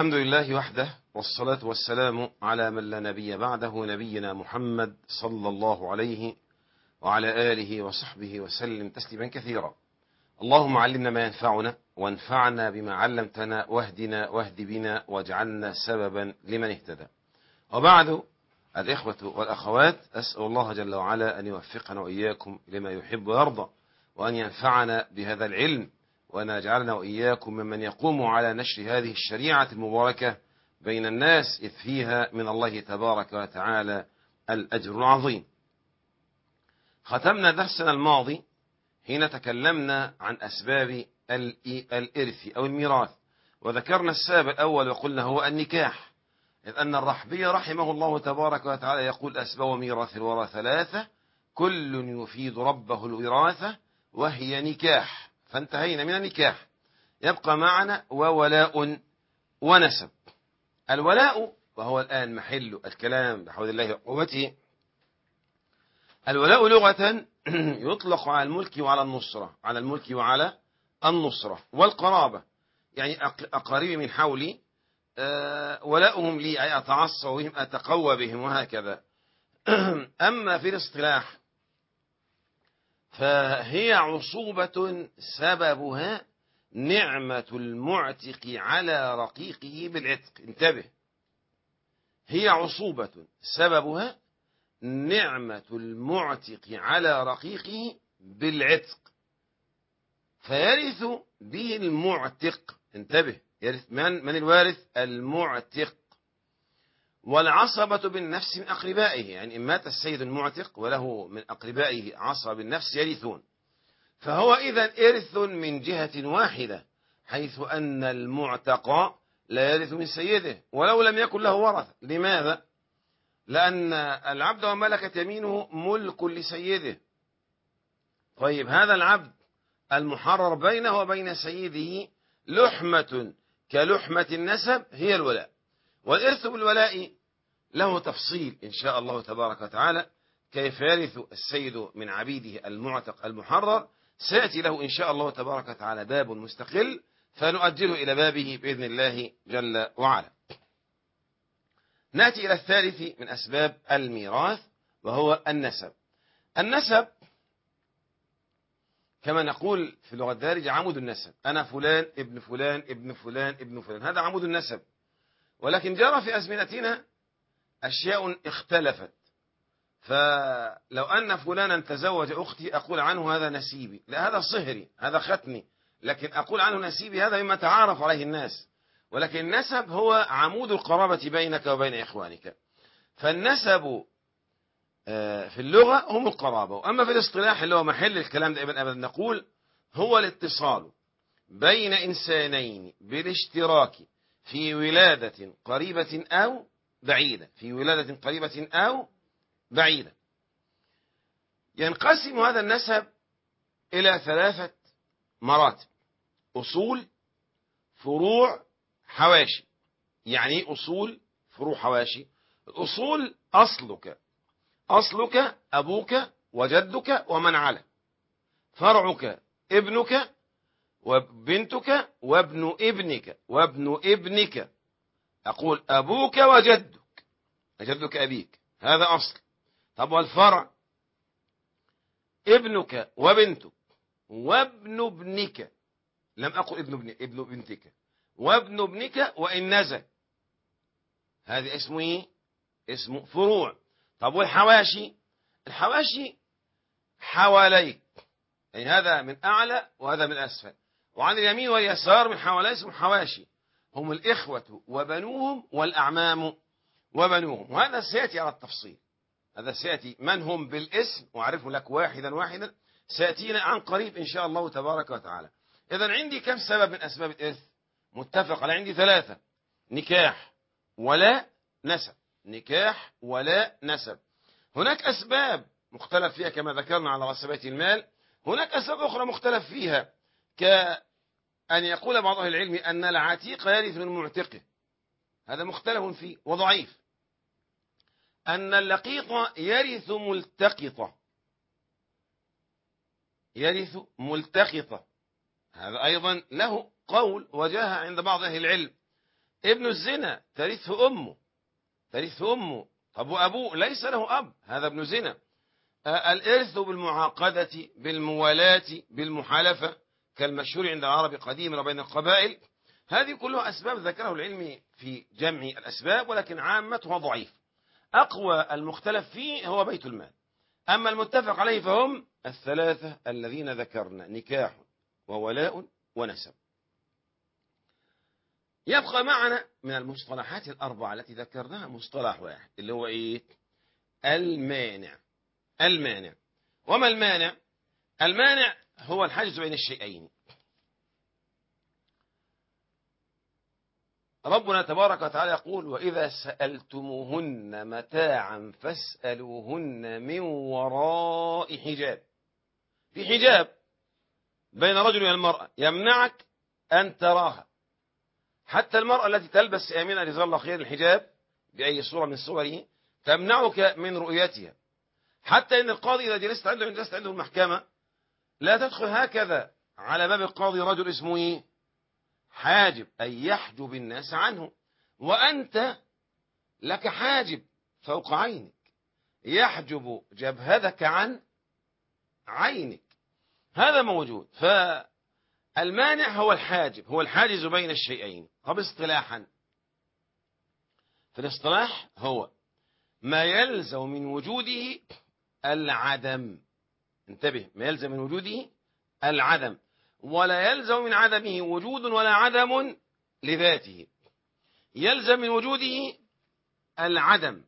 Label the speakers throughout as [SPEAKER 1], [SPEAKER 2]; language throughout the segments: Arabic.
[SPEAKER 1] الحمد لله وحده، والصلاة والسلام على من لا نبي بعده، نبينا محمد صلى الله عليه وعلى آله وصحبه وسلم تسليما كثيرا. اللهم علمنا ما ينفعنا، وانفعنا بما علمتنا، واهدنا واهد بنا، واجعلنا سببا لمن اهتدى. وبعد، الإخوة والأخوات، أسأل الله جل وعلا أن يوفقنا وإياكم لما يحب ويرضى، وأن ينفعنا بهذا العلم، وأن يجعلنا وإياكم ممن يقوم على نشر هذه الشريعة المباركة بين الناس، إذ فيها من الله تبارك وتعالى الأجر العظيم. ختمنا درسنا الماضي حين تكلمنا عن أسباب الإرث أو الميراث، وذكرنا السبب الأول وقلنا هو النكاح، إذ أن الرحبي رحمه الله تبارك وتعالى يقول: أسباب ميراث الورى ثلاثة، كل يفيد ربه الوراثة، وهي نكاح. فانتهينا من النكاح، يبقى معنا وولاء ونسب. الولاء، وهو الآن محل الكلام بحول الله وقوته. الولاء لغة يطلق على الملك وعلى النصرة، على الملك وعلى النصرة والقرابة، يعني أقاربي من حولي ولاؤهم لي، أي أتعصى بهم، أتقوى بهم، وهكذا. أما في الاصطلاح فهي عصوبة سببها نعمة المعتق على رقيقه بالعتق. انتبه، هي عصوبة سببها نعمة المعتق على رقيقه بالعتق، فيرث به المعتق. انتبه، يرث من الوارث؟ المعتق. والعصبة بالنفس من أقربائه، يعني إن مات السيد المعتق وله من أقربائه عصب بالنفس يرثون، فهو إذن إرث من جهة واحدة، حيث أن المعتق لا يرث من سيده ولو لم يكن له ورث. لماذا؟ لأن العبد وملكت يمينه ملك لسيده. طيب، هذا العبد المحرر بينه وبين سيده لحمة كلحمة النسب هي الولاء. والإرث بالولاء له تفصيل إن شاء الله تبارك وتعالى، كيف يرث السيد من عبيده المعتق المحرر، سيأتي له إن شاء الله تبارك وتعالى باب مستقل، فنؤجله إلى بابه بإذن الله جل وعلا. نأتي إلى الثالث من أسباب الميراث، وهو النسب. النسب كما نقول في اللغة الدارجة عمود النسب، أنا فلان ابن فلان ابن فلان ابن فلان، هذا عمود النسب. ولكن جرى في أزمنتنا أشياء اختلفت، فلو أن فلانا تزوج أختي أقول عنه هذا نسيبي، لا، هذا صهري، هذا ختني، لكن أقول عنه نسيبي، هذا مما تعارف عليه الناس. ولكن النسب هو عمود القرابة بينك وبين إخوانك. فالنسب في اللغة هم القرابة، وأما في الاصطلاح اللي هو محل الكلام دائما أبدا نقول هو الاتصال بين إنسانين بالاشتراك في ولادة قريبة أو بعيدة، في ولادة قريبة أو بعيدة. ينقسم هذا النسب إلى ثلاثة مراتب: أصول، فروع، حواشي. يعني أصول، فروع، حواشي. الأصول أصلك أبوك وجدك ومن على. فرعك ابنك وبنتك وابن ابنك وابن ابنك. أقول أبوك وجدك، جدك أبيك، هذا أصل. طب والفرع؟ ابنك وبنتك وابن ابنك، لم أقل ابن بنتك، وابن ابنك وإن نزل، هذه اسمه إيه؟ اسمه فروع. طب والحواشي؟ الحواشي حواليك، يعني هذا من أعلى وهذا من أسفل، وعن اليمين واليسار من حوالي اسمه حواشي، هم الإخوة وبنوهم والأعمام وبنوهم. وهذا سيأتي على التفصيل، هذا سيأتي من هم بالاسم، وأعرفه لك واحدا واحدا، سيأتينا عن قريب إن شاء الله تبارك وتعالى. إذن عندي كم سبب من أسباب الإرث؟ متفق على عندي ثلاثة: نكاح، ولاء، نسب. نكاح، ولاء، نسب. هناك أسباب مختلف فيها كما ذكرنا على عصبية المال، هناك أسباب أخرى مختلف فيها، كأن يقول بعض أهل العلم أن العتيق يرث من معتقه، هذا مختلف فيه وضعيف. أن اللقيط يرث ملتقطة، يرث ملتقطة، هذا أيضا له قول وجاء عند بعض أهل العلم. ابن الزنا ترثه أمه، ترثه أمه. طب وأبوه ليس له أب، هذا ابن زنا. الإرث بالمعاقدة، بالموالاة، بالمحالفة، كالمشهور عند العرب قديما وبين القبائل. هذه كلها أسباب ذكره العلم في جمع الأسباب، ولكن عامتها ضعيف. أقوى المختلف فيه هو بيت المال. أما المتفق عليه فهم الثلاثة الذين ذكرنا: نكاح وولاء ونسب. يبقى معنا من المصطلحات الأربعة التي ذكرناها مصطلح واحد، اللي هو إيه؟ المانع. المانع. وما المانع؟ المانع هو الحاجز بين الشيئين. ربنا تبارك وتعالى يقول: وإذا سألتموهن متاعا فاسألوهن من وراء حجاب. في حجاب بين الرجل والمرأة يمنعك أن تراها. حتى المرأة التي تلبس آمنة جزاها الله خير الحجاب بأي صورة من صوره تمنعك من رؤيتها. حتى إن القاضي إذا جلست عنده المحكمة لا تدخل هكذا على باب القاضي رجل اسمه إيه؟ حاجب، أي يحجب الناس عنه. وأنت لك حاجب فوق عينك يحجب جبهتك عن عينك، هذا موجود. فالمانع هو الحاجب، هو الحاجز بين الشيئين. طب اصطلاحا، في الاصطلاح هو ما يلزم من وجوده العدم. انتبه، ما يلزم من وجوده العدم، ولا يلزم من عدمه وجود ولا عدم لذاته. يلزم من وجوده العدم،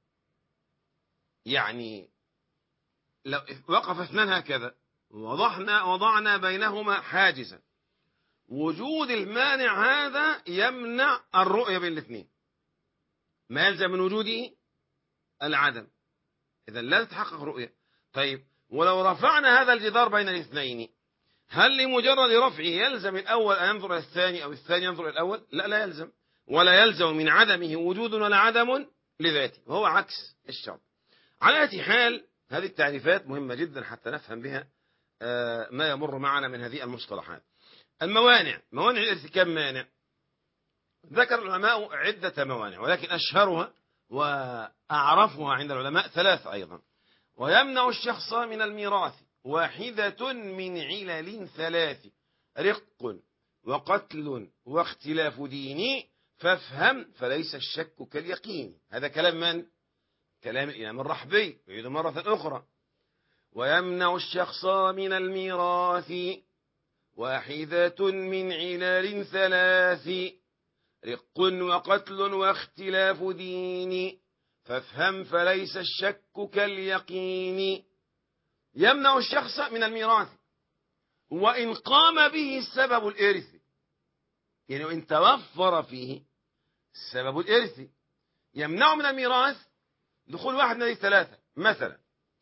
[SPEAKER 1] يعني لو وقف اثنان هكذا وضعنا بينهما حاجزا، وجود المانع هذا يمنع الرؤية بين الاثنين. ما يلزم من وجوده العدم، إذا لا تتحقق رؤية. طيب ولو رفعنا هذا الجدار بين الاثنين، هل لمجرد رفعه يلزم الأول أن ينظر إلى الثاني أو الثاني ينظر إلى الأول؟ لا، لا يلزم. ولا يلزم من عدمه وجود ولا عدم لذاته، وهو عكس الشرط. على أي حال، هذه التعريفات مهمة جدا حتى نفهم بها ما يمر معنا من هذه المصطلحات. الموانع، موانع الإرث كم مانع؟ ذكر العلماء عدة موانع، ولكن أشهرها وأعرفها عند العلماء ثلاث أيضا. ويمنع الشخص من الميراث واحدة من علل ثلاث: رق وقتل واختلاف دين، فافهم فليس الشك كاليقين. هذا كلام من؟ كلام الإمام الرحبي، يعيد مرة أخرى: ويمنع الشخص من الميراث واحدة من علل ثلاث: رق وقتل واختلاف دين، فافهم فليس الشك كاليقين. يمنع الشخص من الميراث وإن قام به السبب الإرثي، يعني وإن توفر فيه السبب الإرثي. يمنع من الميراث دخول واحد من الثلاثة، مثلا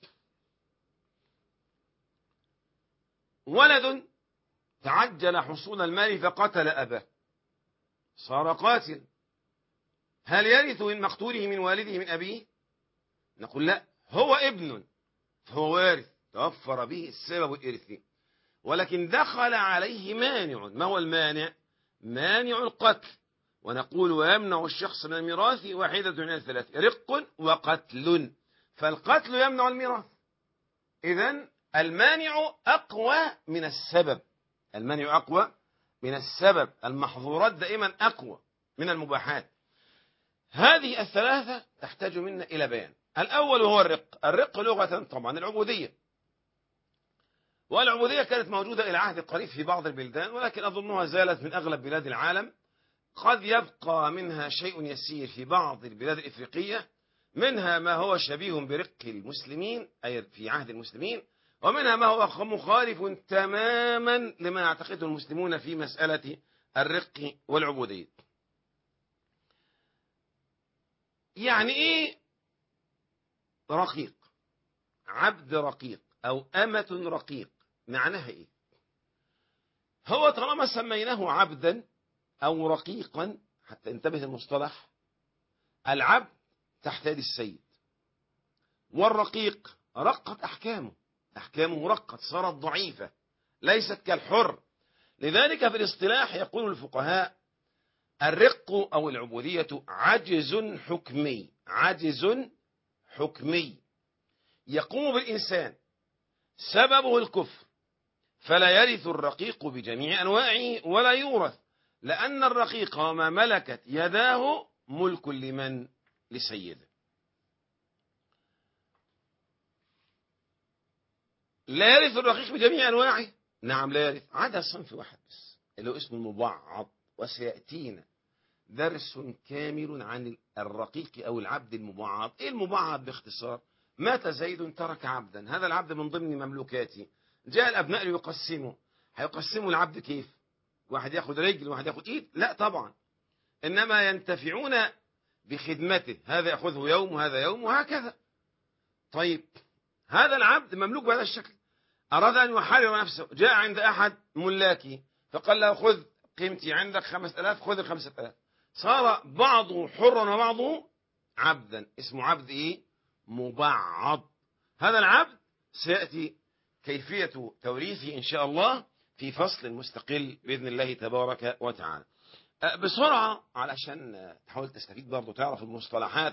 [SPEAKER 1] ولد تعجل حصول المال فقتل أباه، صار قاتل، هل يرث من مقتوله من والده من أبيه؟ نقول لا، هو ابن فهو وارث، توفر به السبب الإرثي. ولكن دخل عليه مانع. ما هو المانع؟ مانع القتل. ونقول: ويمنع الشخص من الميراث واحدة من الثلاث: رق وقتل. فالقتل يمنع الميراث. إذن المانع أقوى من السبب. المانع أقوى من السبب. المحظورات دائما أقوى من المباحات. هذه الثلاثة تحتاج منا إلى بيان. الأول هو الرق. الرق لغة طبعا العبودية، والعبودية كانت موجودة إلى عهد قريب في بعض البلدان، ولكن أظنها زالت من أغلب بلاد العالم. قد يبقى منها شيء يسير في بعض البلاد الإفريقية، منها ما هو شبيه برق المسلمين أي في عهد المسلمين، ومنها ما هو مخالف تماما لما يعتقده المسلمون في مسألة الرق والعبودية. يعني إيه رقيق؟ عبد رقيق أو أمة رقيق، معناها إيه؟ هو طالما سميناه عبدا أو رقيقا، حتى انتبه المصطلح، العبد تحت يد السيد، والرقيق رقت أحكامه رقت، صارت ضعيفة، ليست كالحر. لذلك في الاصطلاح يقول الفقهاء: الرق أو العبودية عجز حكمي، عجز حكمي يقوم بالإنسان سببه الكفر، فلا يرث الرقيق بجميع أنواعه ولا يورث، لأن الرقيق وما ملكت يداه ملك لمن؟ لسيده. لا يرث الرقيق بجميع أنواعه، نعم لا يرث، عدا صنف واحد بس اللي هو اسمه المبعض، وسيأتينا درس كامل عن الرقيق أو العبد المبعض. إيه المبعض باختصار؟ مات زيد ترك عبدا، هذا العبد من ضمن مملوكاته، جاء الأبناء ليقسموا، هيقسموا العبد كيف؟ واحد ياخد رجل وواحد ياخد إيد؟ لا طبعا، إنما ينتفعون بخدمته، هذا يأخذه يوم وهذا يوم وهكذا. طيب هذا العبد مملوك بهذا الشكل، أراد أن يحرر نفسه، جاء عند أحد ملاكه فقال له خذ قيمتي عندك 5000، خذ ال5000، صار بعضه حرا وبعضه عبدا، اسمه عبد إيه؟ مبعض. هذا العبد سيأتي كيفية توريثه إن شاء الله في فصل مستقل بإذن الله تبارك وتعالى. بسرعة علشان تحاول تستفيد برضو، تعرف المصطلحات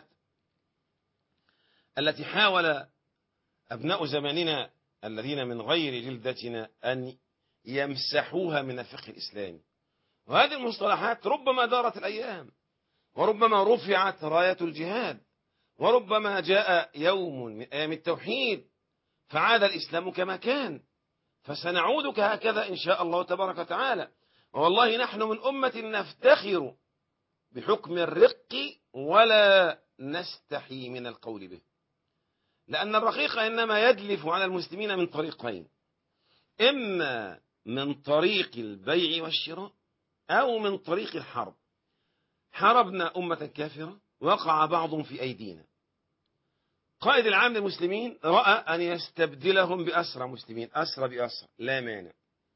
[SPEAKER 1] التي حاول أبناء زماننا الذين من غير جلدتنا أن يمسحوها من الفقه الإسلامي. وهذه المصطلحات ربما دارت الأيام، وربما رفعت راية الجهاد، وربما جاء يوم من أيام التوحيد فعاد الإسلام كما كان، فسنعود كهكذا إن شاء الله تبارك وتعالى. والله نحن من أمة نفتخر بحكم الرق ولا نستحي من القول به، لأن الرقيق إنما يدلف على المسلمين من طريقين، إما من طريق البيع والشراء أو من طريق الحرب. حاربنا أمة كافرة، وقع بعضهم في أيدينا، قائد العام للمسلمين رأى أن يستبدلهم بأسرى مسلمين، أسرى بأسرى لا مانع،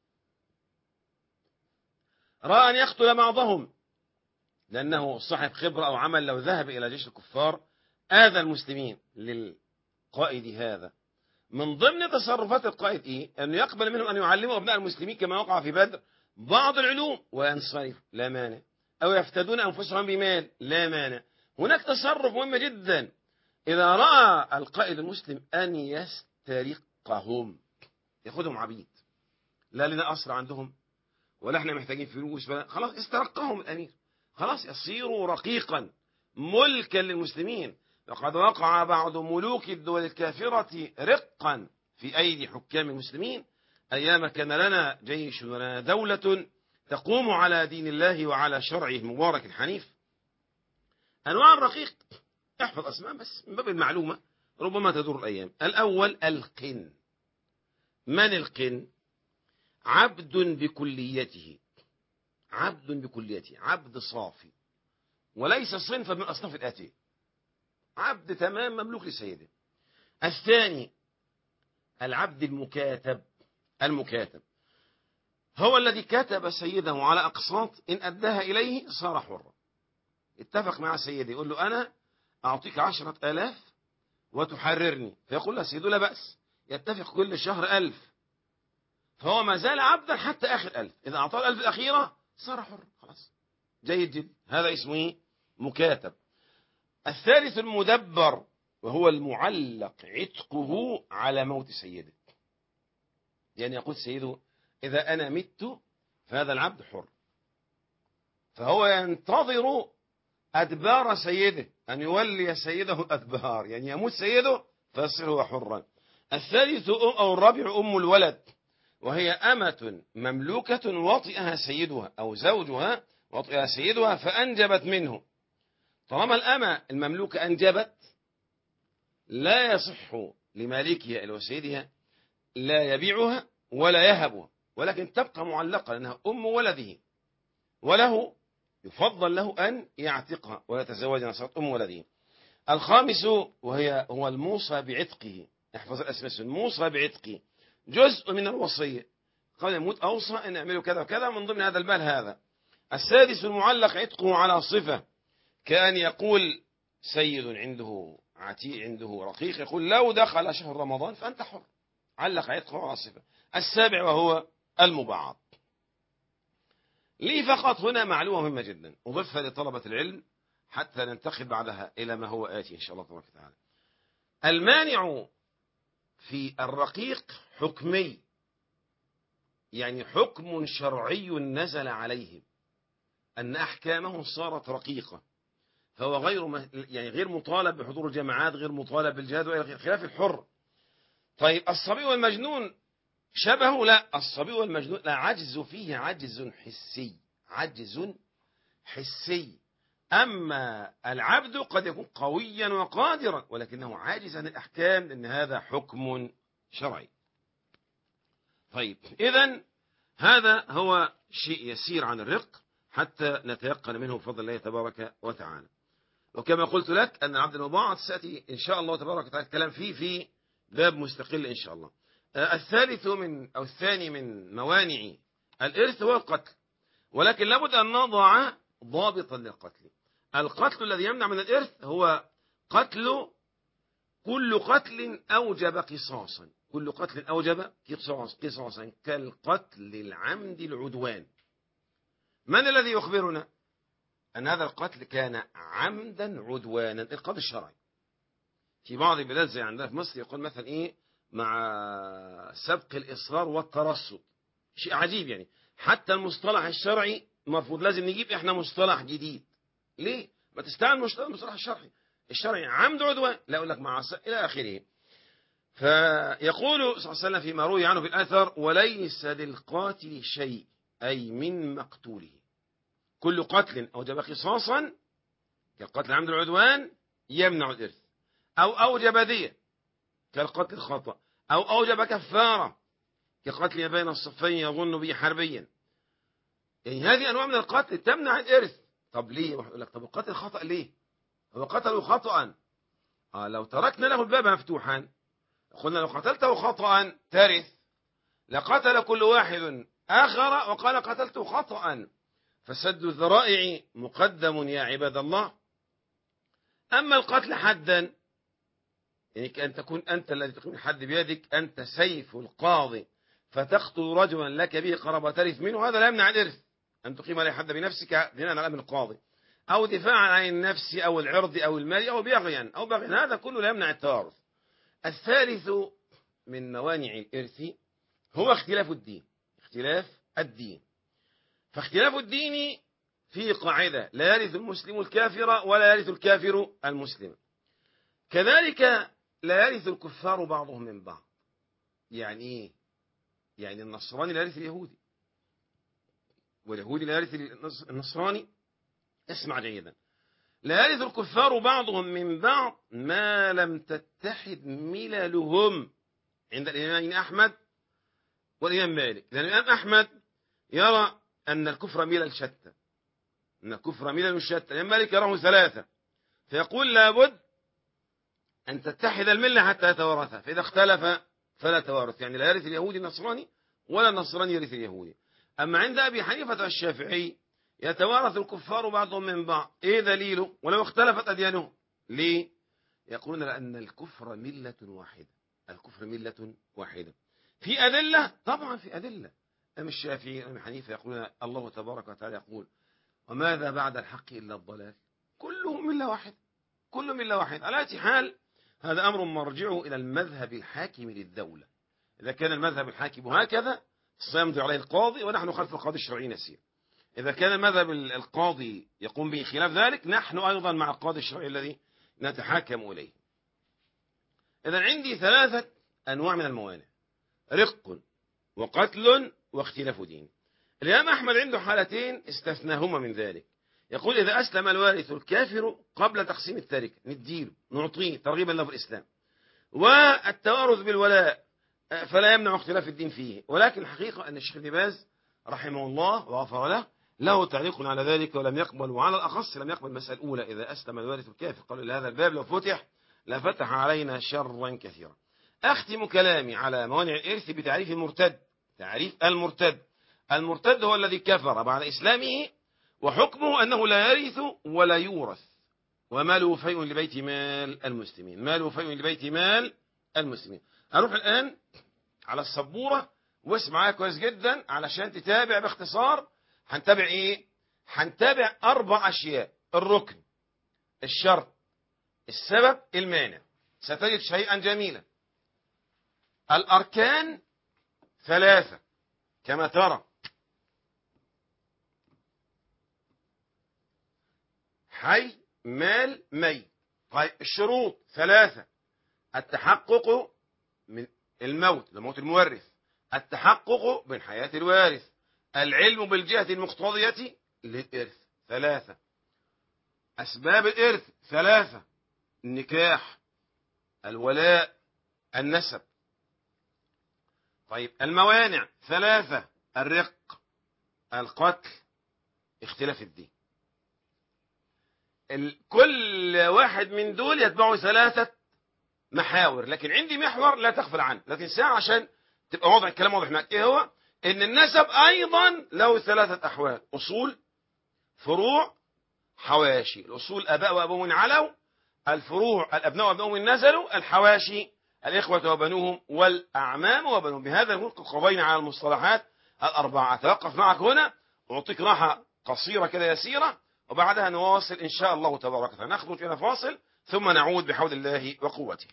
[SPEAKER 1] رأى أن يقتل بعضهم لأنه صاحب خبرة أو عمل، لو ذهب إلى جيش الكفار آذى المسلمين. للقائد هذا من ضمن تصرفات القائد إيه؟ أنه يقبل منهم أن يعلموا أبناء المسلمين كما وقع في بدر بعض العلوم وينصرف لا مانع، أو يفتدون أنفسهم بمال لا مانع. هناك تصرف مهم جدا، إذا رأى القائد المسلم أن يسترقهم، يأخذهم عبيد، لا لنا أسرى عندهم ولا احنا محتاجين فلوس، خلاص استرقهم الأمير، خلاص يصيروا رقيقا ملكا للمسلمين. وقد وقع بعض ملوك الدول الكافرة رقا في أيدي حكام المسلمين أيام كان لنا جيش ولنا دولة تقوم على دين الله وعلى شرعه المبارك الحنيف. أنواع الرقيق احفظ أسماء بس من باب المعلومة ربما تدور الأيام. الأول القن. من القن؟ عبد بكليته، عبد بكليته، عبد صافي وليس صنفا من أصناف الآتية، عبد تمام مملوك لسيده. الثاني العبد المكاتب. المكاتب هو الذي كتب سيده على أقساط إن أداها إليه صار حرا، اتفق مع سيده يقول له أنا أعطيك 10,000 وتحررني، فيقول له سيده لا بأس، يتفق كل شهر 1000، فهو ما زال عبدا حتى آخر 1000، إذا أعطاه 1000 الأخيرة صار حر خلاص. جيد جدا، هذا اسمه مكاتب. الثالث المدبر، وهو المعلق عتقه على موت سيده، يعني يقول سيده إذا أنا مت فهذا العبد حر، فهو ينتظر أدبار سيده، أن يولي سيده الأدبار، يعني يموت سيده فيصير هو حرا. الثالث أو الرابع أم الولد، وهي أمة مملوكة وطئها سيدها أو زوجها وطئها سيدها فأنجبت منه. طالما الأمة المملوكة أنجبت لا يصح لمالكها أو سيدها لا يبيعها ولا يهبها، ولكن تبقى معلقة لأنها أم ولده، وله يفضل له أن يعتقها ويتزوجها، صارت أم ولده. الخامس هو الموصى بعتقه، احفظ الأسماء، الموصى بعتقه جزء من الوصية، قبل يموت أوصى أن يعملوا كذا وكذا من ضمن هذا المال هذا. السادس المعلق عتقه على صفة، كأن يقول سيد عنده عتيق عنده رقيق يقول لو دخل شهر رمضان فأنت حر، علق عتقه على صفة. السابع وهو المبعض، لي فقط هنا معلومة مهمة جدا أضيفها لطلبة العلم حتى ننتقل بعدها إلى ما هو آتي إن شاء الله تبارك وتعالى. المانع في الرقيق حكمي، يعني حكم شرعي نزل عليهم أن أحكامهم صارت رقيقة، فهو يعني غير مطالب بحضور الجماعات، غير مطالب بالجهاد وإلى خلاف الحر. طيب الصبي والمجنون شبهه؟ لا، الصبي والمجنون لا، عجز فيه عجز حسي، عجز حسي. أما العبد قد يكون قويا وقادرا ولكنه عاجز عن الأحكام لأن هذا حكم شرعي. طيب إذن هذا هو شيء يسير عن الرق حتى نتيقن منه بفضل الله تبارك وتعالى. وكما قلت لك أن العبد المباعض سأتي إن شاء الله تبارك وتعالى الكلام فيه باب مستقل إن شاء الله. الثاني من موانع الإرث هو القتل، ولكن لابد أن نضع ضابطا للقتل. القتل الذي يمنع من الإرث هو كل قتل أوجب قصاصا، كل قتل أوجب قصاصا كالقتل العمد العدوان. من الذي يخبرنا أن هذا القتل كان عمدا عدوانا؟ القاضي الشرعي. في بعض البلاد زي عندنا في مصر يقول مثلا إيه مع سبق الإصرار والترصد، شيء عجيب يعني. حتى المصطلح الشرعي المفروض لازم نجيب إحنا مصطلح جديد. ليه؟ ما تستعمل المصطلح الشرعي عمد عدوان، لا أقول لك مع إلى آخره. فيقول صلى الله عليه وسلم فيما روي عنه في الأثر: وليس للقاتل شيء، أي من مقتوله. كل قتل أوجب قصاصا كالقتل عمد العدوان يمنع الإرث، أو أوجب دية كالقتل الخطأ، أو أوجب كفارة كقتل بين الصفين يظن به حربيا. يعني هذه أنواع من القتل تمنع الإرث. طب ليه؟ يقول لك طب القتل خطأ ليه؟ هو قتله خطأ. لو تركنا له الباب مفتوحا قلنا لو قتلته خطأ ترث، لقتل كل واحد آخر وقال قتلته خطأ، فسد الذرائع مقدم يا عباد الله. أما القتل حدا، يعني كأن تكون أنت الذي تقيم الحد بيدك، أنت سيف القاضي فتقتل رجلا لك به قرابة ترث منه، هذا لا يمنع الإرث. أن تقيم عليه حد بنفسك بناء على أمر القاضي، أو دفاعا عن النفس أو العرض أو المال أو بغيا هذا كله لا يمنع التوارث. الثالث من موانع الإرث هو اختلاف الدين. فاختلاف الدين فيه قاعدة: لا يرث المسلم الكافر ولا يرث الكافر المسلم. كذلك لا يرث الكفار بعضهم من بعض. يعني إيه؟ يعني النصراني لا يرث اليهودي، واليهودي لا يرث النصراني. اسمع جيدا: لا يرث الكفار بعضهم من بعض ما لم تتحد مللهم. عند الإمام أحمد والإمام مالك، لأن الإمام أحمد يرى أن الكفر ملل شتى، الإمام مالك يراه ثلاثة، فيقول لابد أن تتحد الملة حتى يتوارثها، فإذا اختلف فلا توارث. يعني لا يرث اليهودي النصراني ولا النصراني يرث اليهودي. أما عند أبي حنيفة والشافعي يتوارث الكفار بعضهم من بعض. إيه دليله؟ ولو اختلفت أديانهم. ليه؟ يقولون لأن الكفر ملة واحدة. في أدلة؟ طبعا في أدلة. أم الشافعي أم حنيفة يقولون الله تبارك وتعالى يقول: وماذا بعد الحق إلا الضلال. كله ملة واحدة. على أي حال هذا أمر مرجعه إلى المذهب الحاكم للدولة. إذا كان المذهب الحاكم هكذا سيمضي عليه القاضي، ونحن خلف القاضي الشرعي نسير. إذا كان مذهب القاضي يقوم به خلاف ذلك، نحن أيضا مع القاضي الشرعي الذي نتحاكم إليه. إذا عندي 3 أنواع من الموانع: رق وقتل واختلاف دين. الإمام أحمد عنده حالتين استثناهما من ذلك. يقول: إذا أسلم الوارث الكافر قبل تقسيم التركة نديله، نعطيه ترغيبا له في الإسلام. والتوارث بالولاء فلا يمنع اختلاف الدين فيه. ولكن الحقيقة أن الشيخ ابن باز رحمه الله وغفر له تعليق على ذلك ولم يقبل، وعلى الأخص لم يقبل المسألة الأولى: إذا أسلم الوارث الكافر. قالوا: إلى هذا الباب لو فتح لفتح علينا شرا كثيرا. أختم كلامي على موانع الإرث بتعريف المرتد. تعريف المرتد هو الذي كفر بعد إسلامه، وحكمه أنه لا يرث ولا يورث، وماله فيء لبيت مال المسلمين. هنروح الآن على السبورة واسمع معايا كويس جدا علشان تتابع باختصار هنتابع إيه؟ هنتابع 4 أشياء: الركن، الشرط، السبب، المانع. ستجد شيئا جميلا. الأركان 3 كما ترى: حي، مال، مي. طيب الشروط 3: التحقق من الموت، لموت المورث، التحقق من حياة الوارث، العلم بالجهة المقتضية للإرث. 3 أسباب الإرث 3: النكاح، الولاء، النسب. طيب الموانع 3: الرق، القتل، اختلاف الدين. كل واحد من دول يتبعه 3 محاور، لكن عندي محور لا تغفل عنه، لكن ساعة عشان تبقى واضح الكلام واضح معك. ايه هو؟ ان النسب ايضا له 3 احوال: اصول، فروع، حواشي. الاصول اباء وابوهم علوا، الفروع الابناء وابنائهم نزلوا، الحواشي الاخوه وبنوهم والاعمام وبنوهم. بهذا نكون قضينا على المصطلحات 4. اتوقف معك هنا واعطيك راحه قصيره كده يسيره، وبعدها نواصل ان شاء الله تبارك وتعالى. نخرج الى فاصل ثم نعود بحول الله وقوته.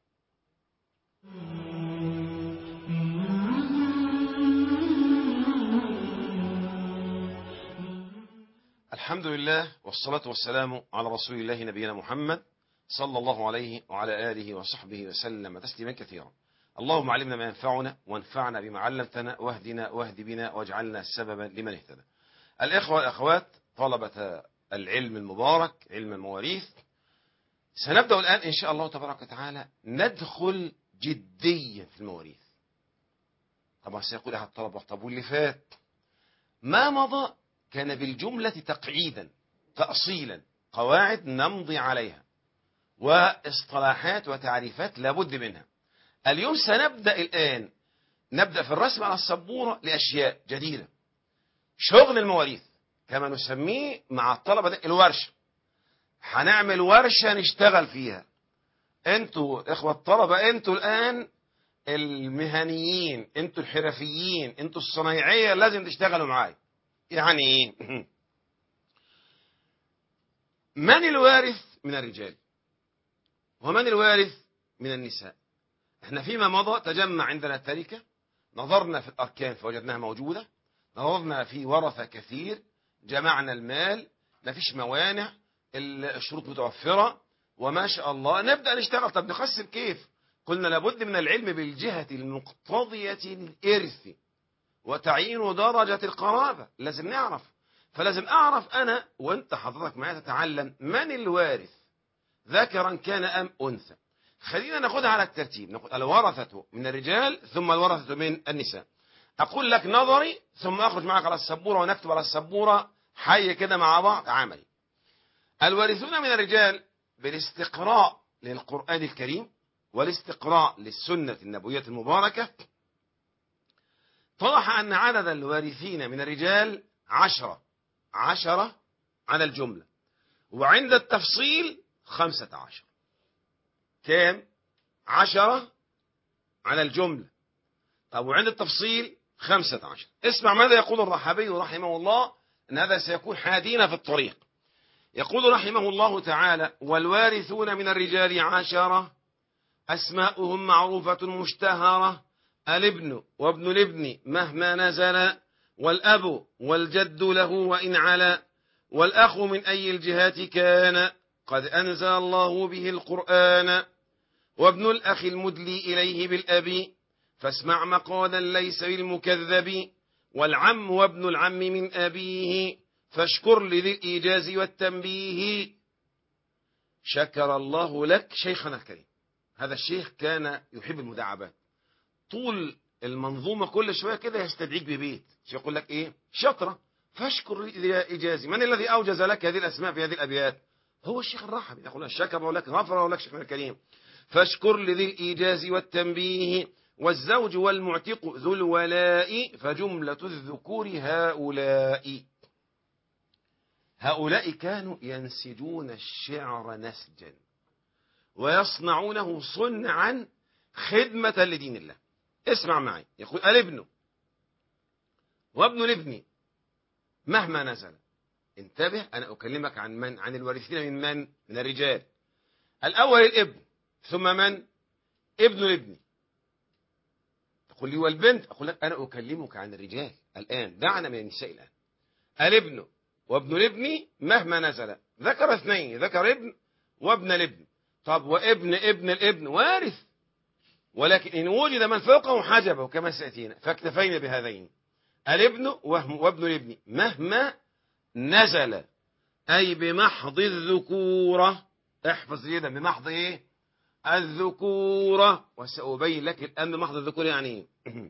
[SPEAKER 1] الحمد لله والصلاة والسلام على رسول الله نبينا محمد صلى الله عليه وعلى آله وصحبه وسلم تسليما كثيرا. اللهم علمنا ما ينفعنا وانفعنا بما علمتنا واهدنا واهد بنا واجعلنا سببا لمن اهتدى. الإخوة والأخوات طلبة العلم المبارك علم المواريث، سنبدأ الآن إن شاء الله تبارك وتعالى ندخل جديا في المواريث. طبعا سيقول أحد الطلبة: طب واللي فات ما مضى كان بالجملة تقعيدا تأصيلا، قواعد نمضي عليها واصطلاحات وتعريفات لابد منها. اليوم سنبدأ الآن نبدأ في الرسم على السبورة لأشياء جديدة. شغل المواريث كما نسميه مع الطلبة ده الورشة. هنعمل ورشة نشتغل فيها. انتوا إخوة الطلبة، انتوا الآن المهنيين، انتوا الحرفيين، انتوا الصنايعية، لازم تشتغلوا معايا. يعني ايه؟ من الوارث من الرجال ومن الوارث من النساء؟ احنا فيما مضى تجمع عندنا التركة، نظرنا في الأركان فوجدناها موجودة، نظرنا في ورثة كثير، جمعنا المال، ما فيش موانع، الشروط متوفرة، وما شاء الله نبدأ نشتغل. طب نقسم كيف؟ قلنا لابد من العلم بالجهة المقتضية للإرث وتعيين درجة القرابة، لازم نعرف. فلازم أعرف أنا وأنت حضرتك معايا تتعلم من الوارث، ذكرا كان أم أنثى. خلينا ناخدها على الترتيب، ناخد الورثة من الرجال ثم الورثة من النساء. أقول لك نظري ثم أخرج معك على السبورة ونكتب على السبورة حي كده مع بعض عملي. الوارثون من الرجال بالاستقراء للقرآن الكريم والاستقراء للسنة النبوية المباركة طرح أن عدد الوارثين من الرجال 10 على الجملة، وعند التفصيل 15. كام؟ 10 على الجملة. طب وعند التفصيل 15. اسمع ماذا يقول الرحبي رحمه الله، أن هذا سيكون حادينا في الطريق. يقول رحمه الله تعالى: والوارثون من الرجال 10 أسماؤهم معروفة مشتهرة: الابن وابن الابن مهما نزل، والأب والجد له وإن علا، والأخ من أي الجهات كان قد أنزل الله به القرآن، وابن الأخ المدلي إليه بالأب فاسمع مقالا ليس بالمكذب، والعم وابن العم من أبيه فاشكر لذي الإيجاز والتنبيه. شكر الله لك شيخنا الكريم. هذا الشيخ كان يحب المداعبات، طول المنظومة كل شوية كده يستدعيك ببيت يقول لك إيه؟ شطرة فاشكر لإيجازي. من الذي أوجز لك هذه الأسماء في هذه الأبيات؟ هو الشيخ الرحبي. يقول شكر لك غفر لك شيخنا الكريم، فاشكر لذي الإيجاز والتنبيه، والزوج والمعتق ذو الولاء فجملة الذكور هؤلاء. هؤلاء كانوا ينسجون الشعر نسجا ويصنعونه صنعا خدمة لدين الله. اسمع معي، يقول الابن وابن الابن مهما نزل. انتبه، أنا أكلمك عن من؟ عن الوارثين من الرجال. الأول الابن، ثم من؟ ابن الابن. تقول لي والبنت؟ أقول لك أنا أكلمك عن الرجال الآن، دعنا من النساء الآن. الابن وابن الابن مهما نزل. ذكر اثنين، ذكر ابن وابن الابن. طب وابن ابن الابن وارث، ولكن إن وجد من فوقه حجبه كما سيأتينا، فاكتفينا بهذين. الابن وابن الابن مهما نزل، أي بمحض الذكورة. احفظ جدا، بمحض إيه؟ الذكورة، وسأبين لك الآن بمحض الذكورة يعني إيه.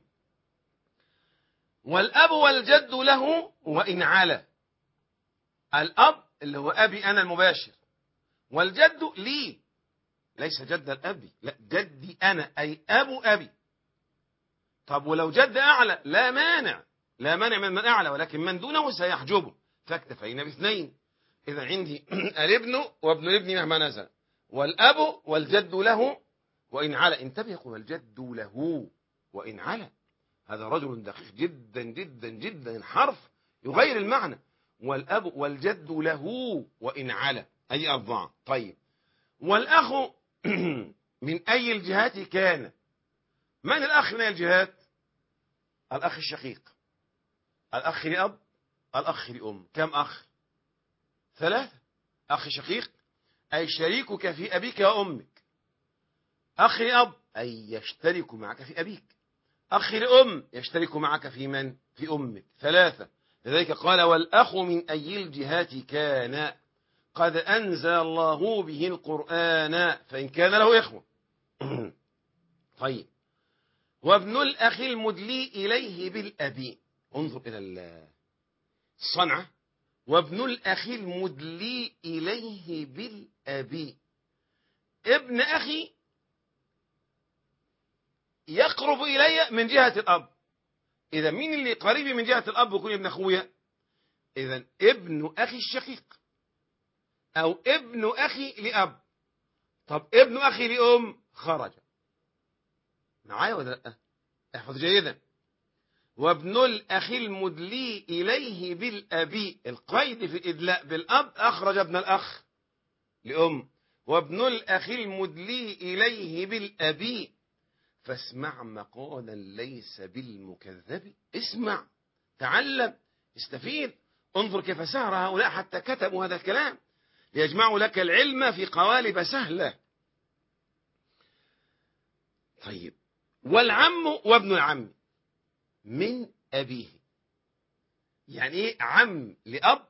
[SPEAKER 1] والأب والجد له وإن علا. الأب اللي هو أبي أنا المباشر، والجد لي، ليس جد الأب، لا جدي أنا، أي أبو أبي. طب ولو جد أعلى لا مانع، لا مانع من أعلى، ولكن من دونه سيحجبه، فاكتفينا باثنين. إذا عندي الابن وابن الابن مهما نزل، والأب والجد له وإن علا. انتبه، يقول الجد له وإن علا. هذا رجل دقيق جدا جدا جدا، حرف يغير المعنى. والأب والجد له وإن علا، أي أربعة. طيب، والأخ من أي الجهات كان؟ من الأخ من أي الجهات؟ الأخ الشقيق، الأخ لأب، الأخ لأم. كم أخ؟ ثلاثة. أخ شقيق أي شريكك في أبيك وأمك. أخ لأب أي يشترك معك في أبيك. أخ لأم يشترك معك في من؟ في أمك. ثلاثة. لذلك قال والأخ من أي الجهات كان قد أنزل الله به القرآن فإن كان له إخوة. طيب، وابن الأخ المدلي إليه بالأبي. انظر إلى الصنعة. وابن الأخ المدلي إليه بالأبي. ابن أخي يقرب إلي من جهة الأب. إذا مين اللي قريب من جهة الأب ويكون ابن أخويا؟ إذا ابن أخي الشقيق، أو ابن أخي لأب. طب ابن أخي لأم خرج معايا ولا لأ؟ احفظ جيدا. وابن الأخ المدلي إليه بالأبي، القيد في الإدلاء بالأب أخرج ابن الأخ لأم. وابن الأخ المدلي إليه بالأبي فاسمع مقالا ليس بالمكذب. اسمع، تعلم، استفيد. انظر كيف سهر هؤلاء حتى كتبوا هذا الكلام ليجمعوا لك العلم في قوالب سهلة. طيب، والعم وابن العم من أبيه. يعني إيه عم لأب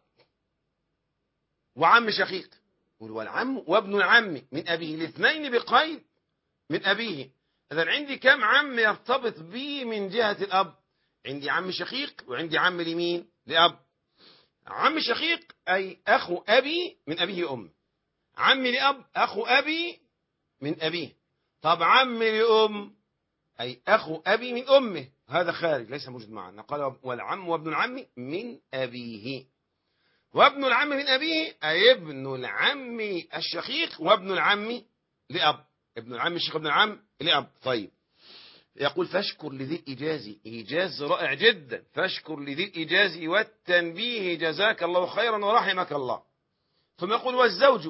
[SPEAKER 1] وعم شقيق؟ والعم وابن العم من أبيه، الاثنين بقيد من أبيه. إذا عندي كم عم يرتبط بي من جهة الأب؟ عندي عم شقيق وعندي عم لمين؟ لأب. عم شقيق أي أخو أبي من أبيه أم. عم لأب أخو أبي من أبيه. طب عم لأم أي أخو أبي من أمه. هذا خارج ليس موجود معنا. قال والعم وابن العم من أبيه. وابن العم من أبيه أي ابن العم الشقيق وابن العم لأب. ابن العم الشقيق وابن العم لأب. طيب، يقول فاشكر لذي الإيجاز، إيجاز رائع جدا. فاشكر لذي الإيجاز والتنبيه جزاك الله خيرا ورحمك الله. ثم يقول والزوج.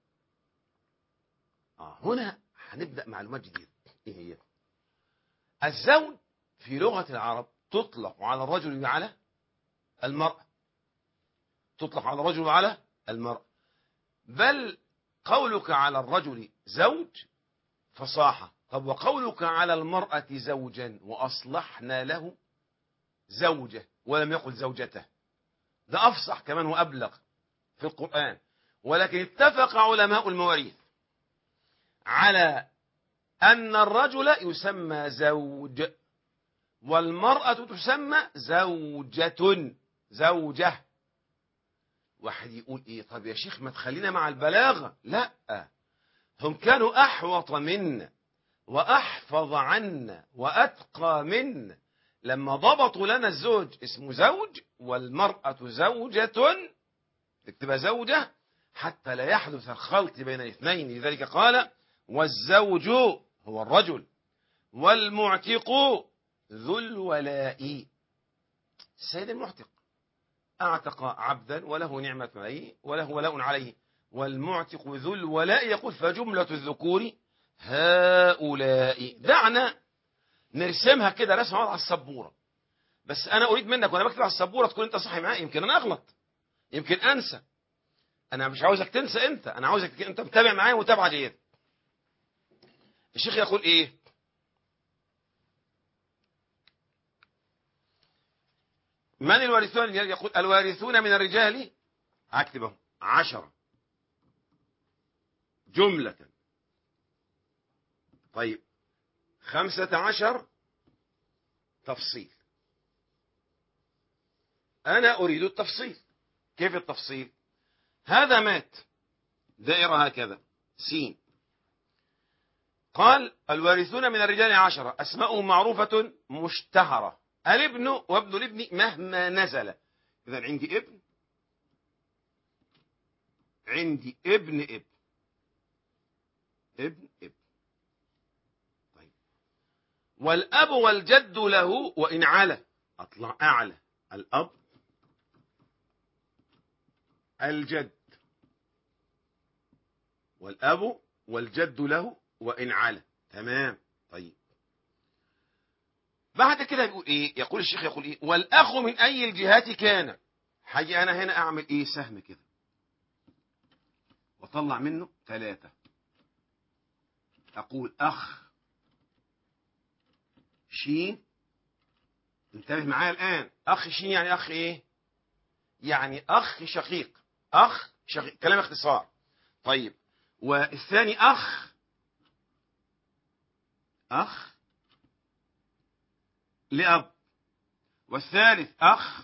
[SPEAKER 1] هنا هنبدأ معلومات جديدة. إيه هي؟ الزوج في لغة العرب تطلق على الرجل وعلى المرأة. تطلق على الرجل وعلى المرأة. بل قولك على الرجل زوج فصاحة. طب وقولك على المرأة زوجا وأصلحنا له زوجة ولم يقل زوجته، ده أفصح كمان وأبلغ في القرآن. ولكن اتفق علماء المواريث على أن الرجل يسمى زوج والمرأة تسمى زوجة. زوجة. واحد يقول إيه؟ طب يا شيخ ما تخلينا مع البلاغة. لا، هم كانوا أحوط منا وأحفظ عنا وأتقى منا لما ضبطوا لنا الزوج اسمه زوج والمرأة زوجة، تكتبها زوجة حتى لا يحدث الخلط بين الاثنين. لذلك قال والزوج هو الرجل والمعتق ذو الولاء. السيد المعتق أعتق عبدا وله نعمة عليه وله ولاء عليه، والمعتق ذو الولاء يقول فجملة الذكور هؤلاء. دعنا نرسمها كده رسمة على السبورة، بس أنا أريد منك وأنا بكتب على السبورة تكون أنت صحي معايا، يمكن أنا أغلط، يمكن أنسى. أنا مش عاوزك تنسى أنا عاوزك أنت متابع معايا متابعة جيدة. الشيخ يقول إيه؟ من الوارثون؟ يقول الوارثون من الرجال، هكتبهم 10 جملة. طيب 15 تفصيل. أنا أريد التفصيل. كيف التفصيل؟ هذا مات، دائرة هكذا سين. قال الوارثون من الرجال 10 أسماؤهم معروفة مشتهرة، الابن وابن الابن مهما نزل. إذا عندي ابن، عندي ابن ابن ابن ابن. طيب والأب والجد له وإن على، أطلع أعلى، الأب الجد، والأب والجد له وإن على. تمام. طيب بعد كده بيقول إيه؟ يقول الشيخ يقول إيه؟ والأخ من أي الجهات كان. حاجة أنا هنا أعمل إيه؟ سهم كده وطلع منه 3. أقول أخ شين. انتبه معايا الآن، أخ شين يعني أخ إيه؟ يعني أخ شقيق. أخ شقيق، كلام اختصار. طيب والثاني أخ لأب، والثالث أخ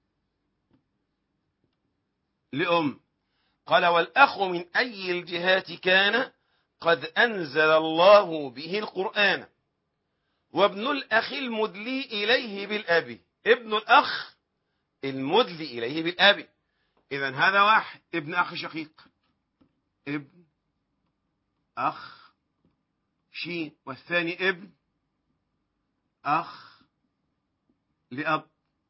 [SPEAKER 1] لأم. قال والأخ من أي الجهات كان قد أنزل الله به القرآن، وابن الأخ المدلي إليه بالأب. ابن الأخ المدلي إليه بالأب. إذن هذا واحد ابن أخ شقيق، ابن أخ شين، والثاني ابن أخ لأب.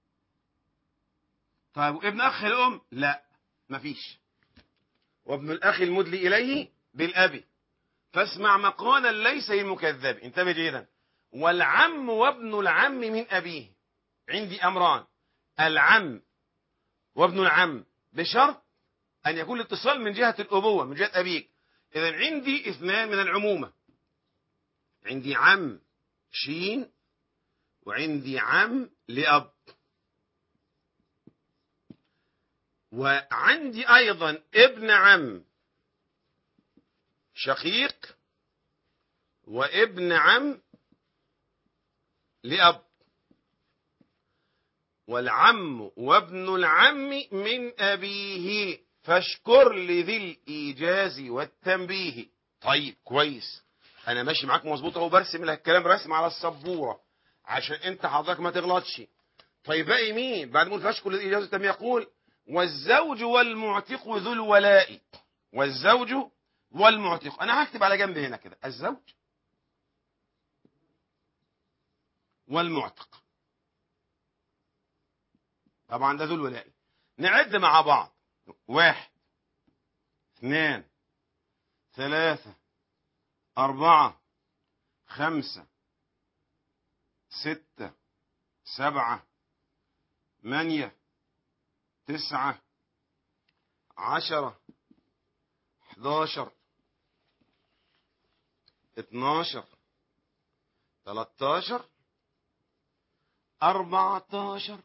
[SPEAKER 1] طيب وابن أخ الأم؟ لا مفيش. وابن الأخ المدلي إليه بالأب. فاسمع مقالا ليس المكذب. انتبه جيدا. والعم وابن العم من أبيه. عندي أمران، العم وابن العم، بشرط أن يكون الاتصال من جهة الأبوة من جهة أبيك. إذن عندي 2 من العمومة، عندي عم شين وعندي عم لأب، وعندي أيضا ابن عم شقيق وابن عم لأب. والعم وابن العم من أبيه، فاشكر لذي الإيجاز والتنبيه. طيب كويس، أنا ماشي معاك مظبوط أهو، برسم لك الكلام رسم على السبورة عشان أنت حضرتك ما تغلطش. طيب باقي مين؟ بعد ما نقول فاشكر لذي الإيجاز والتنبيه يقول والزوج والمعتق ذو الولاء. والزوج والمعتق، أنا هكتب على جنب هنا كده الزوج والمعتق، طبعا ده ذو الولاء. نعد مع بعض: 1 2 3 4 5 6 7 8 9 10 11 12 13 14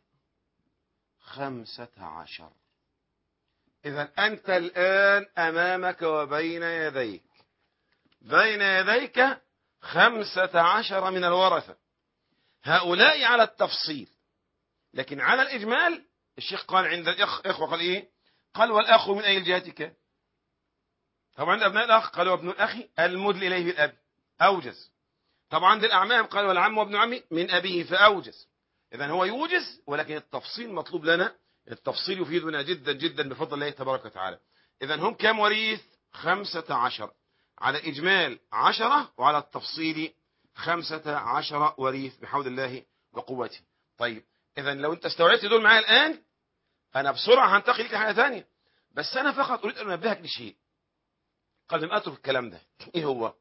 [SPEAKER 1] 15. إذا أنت الآن أمامك وبين يديك، بين يديك 15 من الورثة. هؤلاء على التفصيل، لكن على الإجمال الشيخ قال عند الإخوة قال إيه؟ قال والأخ من أي الجهات كان. طبعا عند أبناء الأخ قال وابن الأخ المدلي إليه بالأب، أوجز. طبعا عند الأعمام قال والعم وابن عمي من أبيه، فأوجز. إذن هو يوجز، ولكن التفصيل مطلوب لنا. التفصيل يفيدنا جدا جدا بفضل الله تبارك وتعالى. إذن هم كم وريث؟ 15 على الإجمال 10، وعلى التفصيل 15 وريث بحول الله وقوته. طيب إذن لو أنت استوعبت دول معايا الآن، أنا بسرعة هنتقل لك حاجة ثانية، بس أنا فقط أريد أن أنبهك لشيء قبل ما أترك الكلام ده. إيه هو؟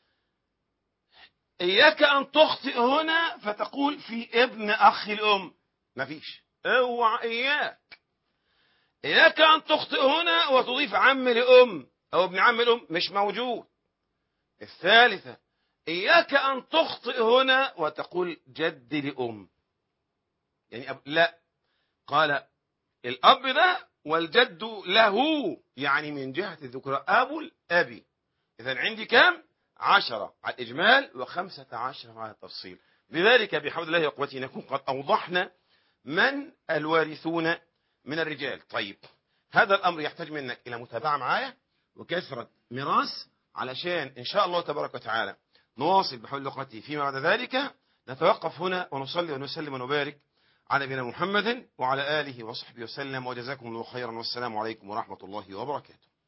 [SPEAKER 1] إياك أن تخطئ هنا فتقول في ابن أخ الأم، مفيش، اوعى إياك أن تخطئ هنا وتضيف عم لأم أو ابن عم الأم، مش موجود. الثالثة، إياك أن تخطئ هنا وتقول جد لأم، يعني لا، قال الأب ده والجد له، يعني من جهة الذكر أبو الأبي. إذن عندي كم؟ 10 على الإجمال و15 على التفصيل. لذلك بحول الله وقوته نكون قد أوضحنا من الوارثون من الرجال. طيب، هذا الأمر يحتاج منك إلى متابعة معايا وكثرة ميراث، علشان إن شاء الله تبارك وتعالى نواصل بحول وقوته. فيما بعد ذلك نتوقف هنا ونصلي ونسلم ونبارك على نبينا محمد وعلى آله وصحبه وسلم، وجزاكم الله خيرا، والسلام عليكم ورحمة الله وبركاته.